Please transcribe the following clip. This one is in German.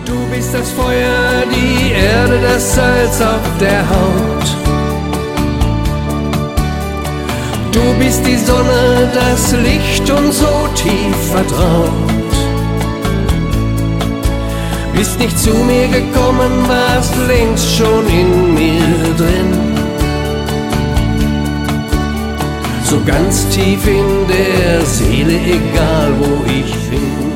Du bist das Feuer, die Erde, das Salz auf der Haut. Du bist die Sonne, das Licht und so tief vertraut. Bist nicht zu mir gekommen, warst längst schon in mir drin. So ganz tief in der Seele, egal wo ich bin.